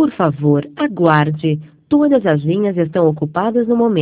Por favor, aguarde. Todas as linhas estão ocupadas no momento.